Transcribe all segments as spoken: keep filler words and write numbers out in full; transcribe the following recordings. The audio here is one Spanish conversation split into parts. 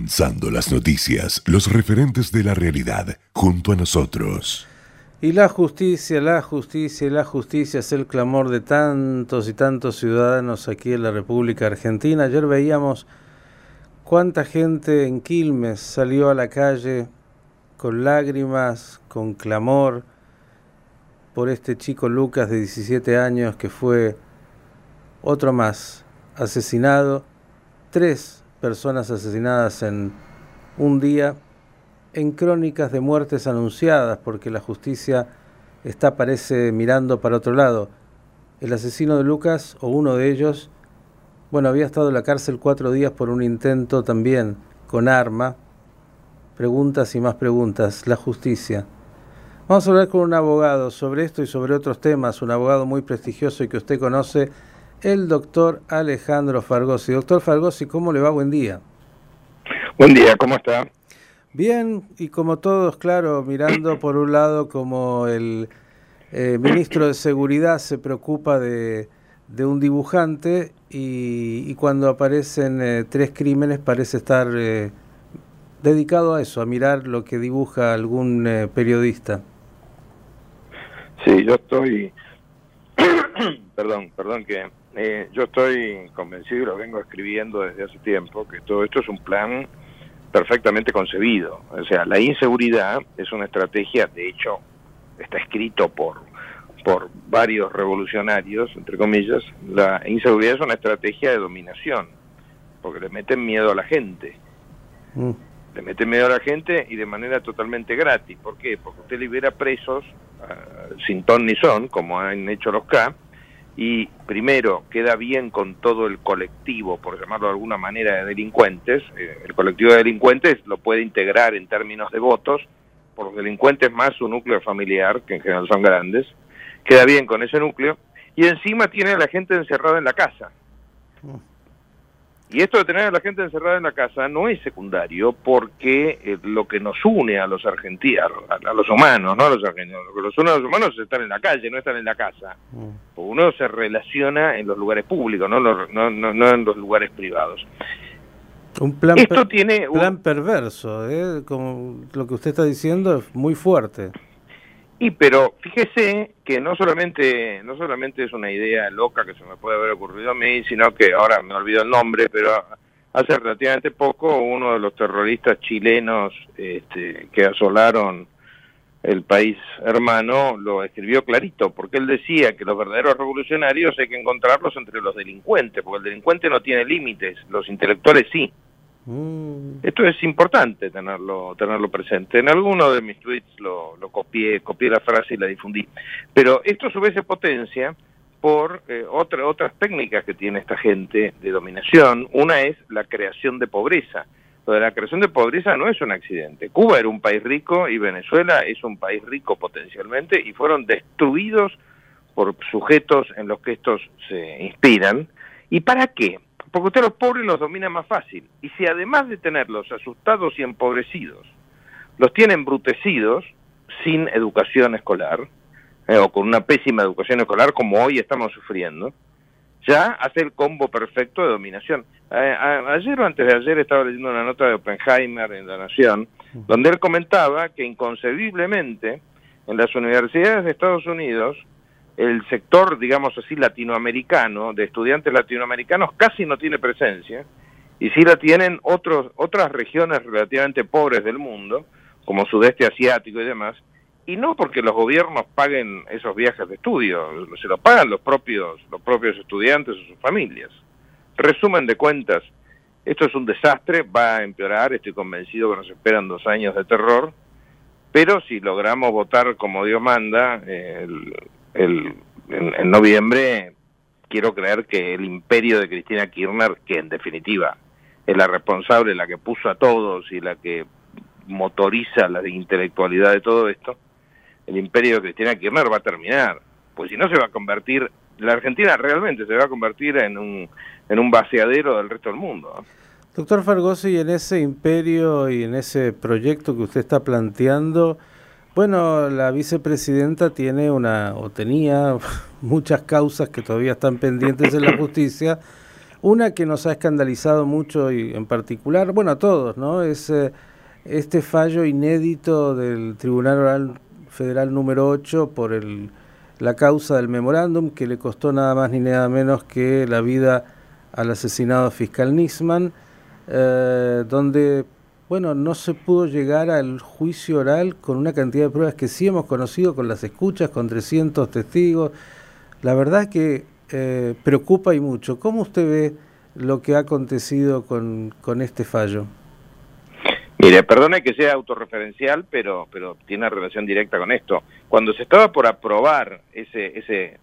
Condensando las noticias, los referentes de la realidad, junto a nosotros. Y la justicia, la justicia, la justicia es el clamor de tantos y tantos ciudadanos aquí en la República Argentina. Ayer veíamos cuánta gente en Quilmes salió a la calle con lágrimas, con clamor por este chico Lucas de diecisiete años que fue otro más asesinado, tres personas asesinadas en un día, en crónicas de muertes anunciadas, porque la justicia está, parece, mirando para otro lado. El asesino de Lucas, o uno de ellos, bueno, había estado en la cárcel cuatro días por un intento también con arma. Preguntas y más preguntas. La justicia. Vamos a hablar con un abogado sobre esto y sobre otros temas, un abogado muy prestigioso y que usted conoce, el doctor Alejandro Fargosi. Doctor Fargosi, ¿cómo le va? Buen día. Buen día, ¿cómo está? Bien, y como todos, claro, mirando por un lado como el eh, ministro de Seguridad se preocupa de, de un dibujante y, y cuando aparecen eh, tres crímenes parece estar eh, dedicado a eso, a mirar lo que dibuja algún eh, periodista. Sí, yo estoy... perdón, perdón que... Eh, yo estoy convencido y lo vengo escribiendo desde hace tiempo, que todo esto es un plan perfectamente concebido. O sea, la inseguridad es una estrategia, de hecho, está escrito por, por varios revolucionarios, entre comillas, la inseguridad es una estrategia de dominación, porque le meten miedo a la gente. Mm. Le meten miedo a la gente y de manera totalmente gratis. ¿Por qué? Porque usted libera presos uh, sin ton ni son, como han hecho los K, y primero queda bien con todo el colectivo, por llamarlo de alguna manera, de delincuentes. Eh, el colectivo de delincuentes lo puede integrar en términos de votos por los delincuentes más su núcleo familiar, que en general son grandes. Queda bien con ese núcleo y encima tiene a la gente encerrada en la casa. Y esto de tener a la gente encerrada en la casa no es secundario, porque eh, lo que nos une a los argentinos, a, a los humanos, no a los argentinos, lo que los une a los humanos es estar en la calle, no estar en la casa. Mm. Uno se relaciona en los lugares públicos, no, no, no, no en los lugares privados. Un plan, esto per tiene un plan perverso, ¿eh? Como lo que usted está diciendo es muy fuerte. Y pero fíjese que no solamente no solamente es una idea loca que se me puede haber ocurrido a mí, sino que ahora me olvido el nombre, pero hace relativamente poco uno de los terroristas chilenos este, que asolaron el país hermano lo escribió clarito, porque él decía que los verdaderos revolucionarios hay que encontrarlos entre los delincuentes, porque el delincuente no tiene límites, los intelectuales sí. Esto es importante tenerlo tenerlo presente. En alguno de mis tweets lo, lo copié, copié la frase y la difundí. Pero esto a su vez se potencia por eh, otra, otras técnicas que tiene esta gente de dominación. Una es la creación de pobreza. Lo de la creación de pobreza no es un accidente. Cuba era un país rico y Venezuela es un país rico potencialmente y fueron destruidos por sujetos en los que estos se inspiran. ¿Y para qué? Porque usted a los pobres los domina más fácil. Y si además de tenerlos asustados y empobrecidos, los tiene embrutecidos, sin educación escolar, eh, o con una pésima educación escolar, como hoy estamos sufriendo, ya hace el combo perfecto de dominación. Eh, a, ayer o antes de ayer estaba leyendo una nota de Oppenheimer en La Nación, donde él comentaba que inconcebiblemente en las universidades de Estados Unidos el sector, digamos así, latinoamericano, de estudiantes latinoamericanos, casi no tiene presencia, y sí la tienen otros, otras regiones relativamente pobres del mundo, como sudeste asiático y demás, y no porque los gobiernos paguen esos viajes de estudio, se los pagan los propios, los propios estudiantes o sus familias. Resumen de cuentas, esto es un desastre, va a empeorar, estoy convencido que nos esperan dos años de terror, pero si logramos votar como Dios manda, el... El, en, en noviembre, quiero creer que el imperio de Cristina Kirchner, que en definitiva es la responsable, la que puso a todos y la que motoriza la intelectualidad de todo esto, el imperio de Cristina Kirchner va a terminar, pues si no se va a convertir, la Argentina realmente se va a convertir en un, en un vaciadero del resto del mundo, ¿no? Doctor Fargosi, en ese imperio y en ese proyecto que usted está planteando, bueno, la vicepresidenta tiene una, o tenía muchas causas que todavía están pendientes en la justicia. Una que nos ha escandalizado mucho y en particular, bueno, a todos, ¿no? Es eh, este fallo inédito del Tribunal Oral Federal número ocho por el, la causa del memorándum que le costó nada más ni nada menos que la vida al asesinado fiscal Nisman, eh, donde, bueno, no se pudo llegar al juicio oral con una cantidad de pruebas que sí hemos conocido, con las escuchas, con trescientos testigos. La verdad que eh, preocupa y mucho. ¿Cómo usted ve lo que ha acontecido con, con este fallo? Mire, perdone que sea autorreferencial, pero pero tiene relación directa con esto. Cuando se estaba por aprobar ese ese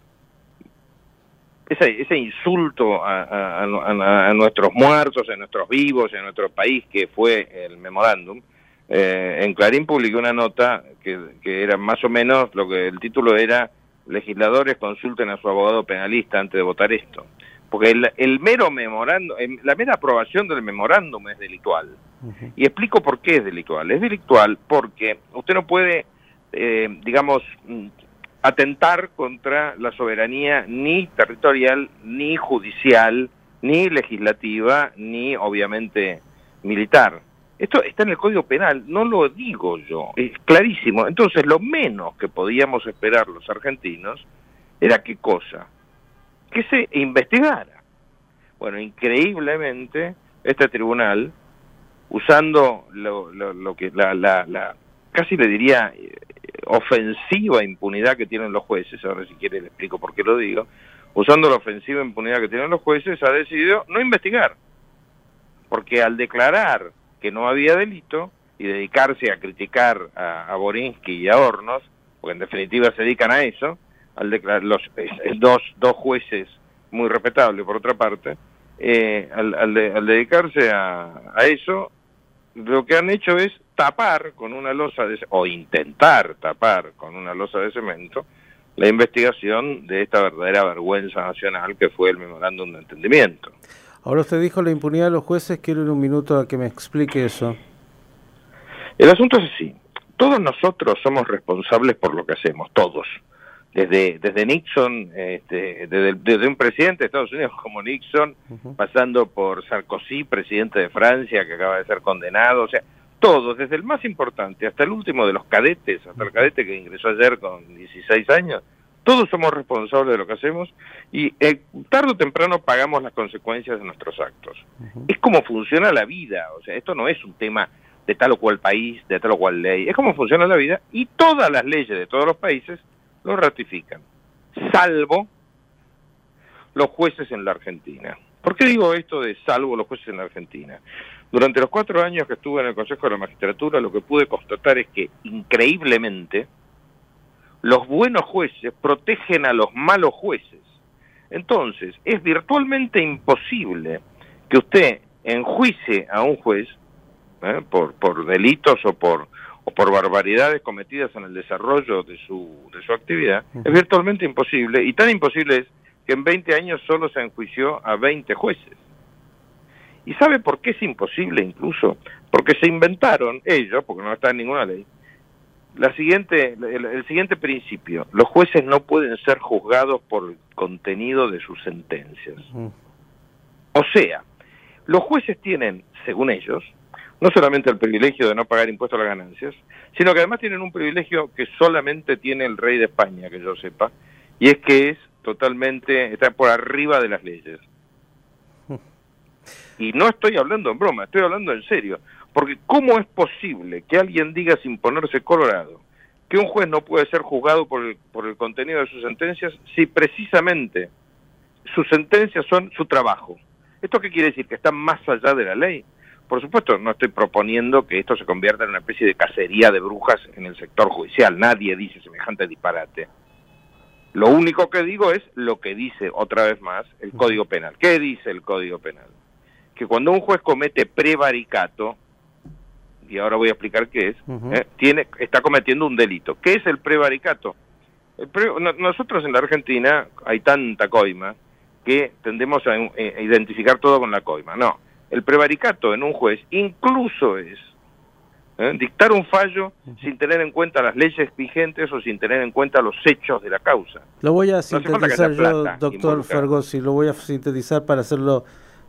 ese, ese insulto a, a, a, a nuestros muertos, a nuestros vivos, a nuestro país, que fue el memorándum, eh, en Clarín publiqué una nota que, que era más o menos, lo que el título era: legisladores consulten a su abogado penalista antes de votar esto. Porque el, el mero memorándum, la mera aprobación del memorándum es delictual. Uh-huh. Y explico por qué es delictual. Es delictual porque usted no puede, eh, digamos, atentar contra la soberanía ni territorial, ni judicial, ni legislativa, ni obviamente militar. Esto está en el Código Penal, no lo digo yo, es clarísimo. Entonces, lo menos que podíamos esperar los argentinos era ¿qué cosa? Que se investigara. Bueno, increíblemente, este tribunal, usando lo, lo, lo que la, la, la, casi le diría, eh, ofensiva impunidad que tienen los jueces, ahora si quiere le explico por qué lo digo, usando la ofensiva impunidad que tienen los jueces, ha decidido no investigar. Porque al declarar que no había delito y dedicarse a criticar a, a Borinsky y a Hornos, porque en definitiva se dedican a eso, al declarar los eh, dos dos jueces muy respetables por otra parte, eh, al, al, de, al dedicarse a, a eso, lo que han hecho es tapar con una losa de, o intentar tapar con una losa de cemento la investigación de esta verdadera vergüenza nacional que fue el memorándum de entendimiento. Ahora usted dijo la impunidad de los jueces, quiero en un minuto a que me explique eso. El asunto es así: todos nosotros somos responsables por lo que hacemos, todos. Desde, desde Nixon, este, desde, desde un presidente de Estados Unidos como Nixon, uh-huh. pasando por Sarkozy, presidente de Francia, que acaba de ser condenado, o sea, todos, desde el más importante hasta el último de los cadetes, hasta el cadete que ingresó ayer con dieciséis años, todos somos responsables de lo que hacemos y eh, tarde o temprano pagamos las consecuencias de nuestros actos. Uh-huh. Es como funciona la vida, o sea, esto no es un tema de tal o cual país, de tal o cual ley, es como funciona la vida y todas las leyes de todos los países lo ratifican, salvo los jueces en la Argentina. ¿Por qué digo esto de salvo los jueces en la Argentina? Durante los cuatro años que estuve en el Consejo de la Magistratura, lo que pude constatar es que, increíblemente, los buenos jueces protegen a los malos jueces. Entonces, es virtualmente imposible que usted enjuicie a un juez ¿eh? por, por delitos o por o por barbaridades cometidas en el desarrollo de su de su actividad, uh-huh. es virtualmente imposible, y tan imposible es que en veinte años solo se enjuició a veinte jueces. ¿Y sabe por qué es imposible incluso? Porque se inventaron ellos, porque no está en ninguna ley, la siguiente el, el siguiente principio: los jueces no pueden ser juzgados por el contenido de sus sentencias. Uh-huh. O sea, los jueces tienen, según ellos, no solamente el privilegio de no pagar impuestos a las ganancias, sino que además tienen un privilegio que solamente tiene el rey de España, que yo sepa, y es que es totalmente, está por arriba de las leyes. Y no estoy hablando en broma, estoy hablando en serio, porque ¿cómo es posible que alguien diga sin ponerse colorado que un juez no puede ser juzgado por el, por el contenido de sus sentencias si precisamente sus sentencias son su trabajo? ¿Esto qué quiere decir? ¿Que están más allá de la ley? Por supuesto, no estoy proponiendo que esto se convierta en una especie de cacería de brujas en el sector judicial. Nadie dice semejante disparate. Lo único que digo es lo que dice, otra vez más, el Código Penal. ¿Qué dice el Código Penal? Que cuando un juez comete prevaricato, y ahora voy a explicar qué es, uh-huh. eh, tiene, está cometiendo un delito. ¿Qué es el prevaricato? El pre, no, nosotros en la Argentina hay tanta coima que tendemos a, a identificar todo con la coima. No. El prevaricato en un juez incluso es ¿eh? dictar un fallo uh-huh. sin tener en cuenta las leyes vigentes o sin tener en cuenta los hechos de la causa. Lo voy a sintetizar no yo, doctor Fergosi, lo voy a sintetizar para hacerlo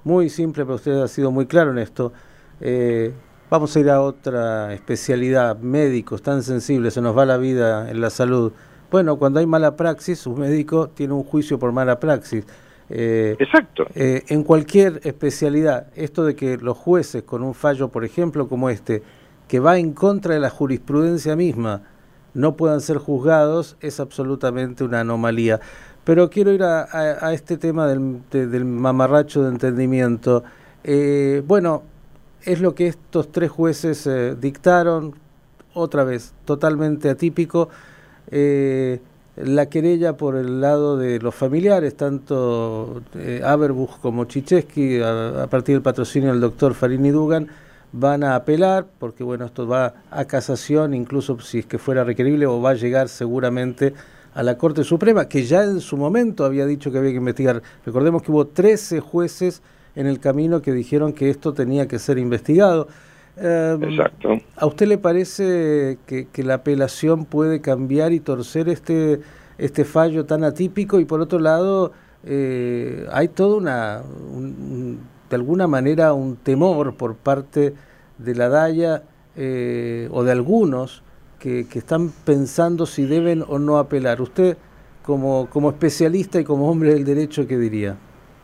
muy simple, pero usted ha sido muy claro en esto. Eh, vamos a ir a otra especialidad, médicos tan sensibles, se nos va la vida en la salud. Bueno, cuando hay mala praxis, un médico tiene un juicio por mala praxis. Eh, Exacto. Eh, en cualquier especialidad, esto de que los jueces con un fallo, por ejemplo, como este, que va en contra de la jurisprudencia misma, no puedan ser juzgados, es absolutamente una anomalía. Pero quiero ir a, a, a este tema del, de, del mamarracho de entendimiento. Eh, bueno, es lo que estos tres jueces eh, dictaron, otra vez, totalmente atípico. Eh, la querella por el lado de los familiares, tanto eh, Averbuch como Chichesky, a, a partir del patrocinio del doctor Farini Dugan, van a apelar, porque bueno, esto va a casación, incluso si es que fuera requerible, o va a llegar seguramente a la Corte Suprema, que ya en su momento había dicho que había que investigar. Recordemos que hubo trece jueces en el camino que dijeron que esto tenía que ser investigado. Eh, Exacto. ¿A usted le parece que, que la apelación puede cambiar y torcer este, este fallo tan atípico? Y por otro lado, eh, hay toda una, un, de alguna manera, un temor por parte de la Daya eh, o de algunos que, que están pensando si deben o no apelar. Usted, como, como especialista y como hombre del derecho, ¿qué diría?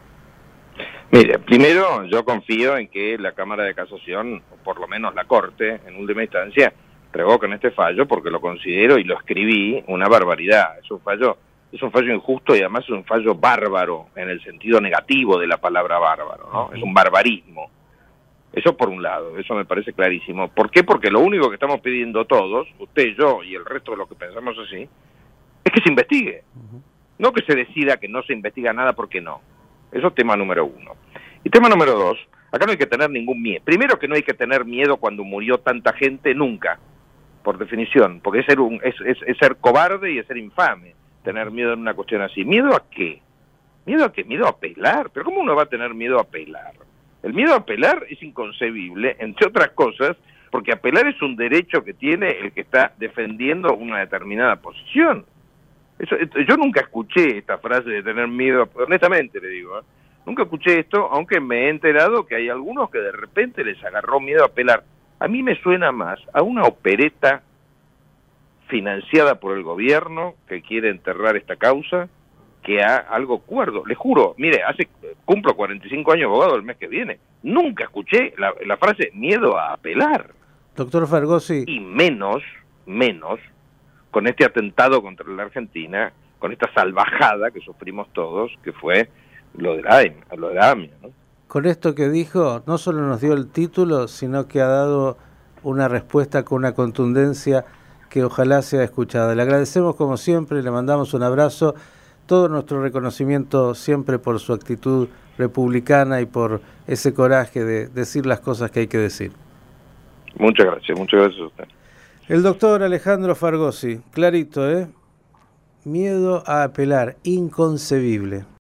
Mire, primero yo confío en que la Cámara de Casación, o por lo menos la Corte, en última instancia, revoquen este fallo porque lo considero, y lo escribí, una barbaridad. Es un fallo, es un fallo injusto y además es un fallo bárbaro, en el sentido negativo de la palabra bárbaro, ¿no? Es un barbarismo. Eso por un lado, eso me parece clarísimo. ¿Por qué? Porque lo único que estamos pidiendo todos, usted, yo y el resto de los que pensamos así, es que se investigue. No que se decida que no se investiga nada porque no. Eso es tema número uno. Y tema número dos, acá no hay que tener ningún miedo. Primero que no hay que tener miedo cuando murió tanta gente, nunca, por definición, porque es ser, un, es, es, es ser cobarde y es ser infame, tener miedo en una cuestión así. ¿Miedo a qué? ¿Miedo a qué? Miedo a apelar. ¿Pero cómo uno va a tener miedo a apelar? El miedo a apelar es inconcebible, entre otras cosas, porque apelar es un derecho que tiene el que está defendiendo una determinada posición. Eso, yo nunca escuché esta frase de tener miedo, honestamente le digo, ¿eh? Nunca escuché esto, aunque me he enterado que hay algunos que de repente les agarró miedo a apelar. A mí me suena más a una opereta financiada por el gobierno que quiere enterrar esta causa que a algo cuerdo. Les juro, mire, hace cumplo cuarenta y cinco años abogado el mes que viene. Nunca escuché la, la frase miedo a apelar. Doctor Fargosi. Y menos, menos, con este atentado contra la Argentina, con esta salvajada que sufrimos todos, que fue lo de la A M I, lo de la A M I, ¿no? Con esto que dijo, no solo nos dio el título, sino que ha dado una respuesta con una contundencia que ojalá sea escuchada. Le agradecemos como siempre, le mandamos un abrazo, todo nuestro reconocimiento siempre por su actitud republicana y por ese coraje de decir las cosas que hay que decir. Muchas gracias, muchas gracias a usted. El doctor Alejandro Fargosi, clarito, ¿eh? Miedo a apelar, inconcebible.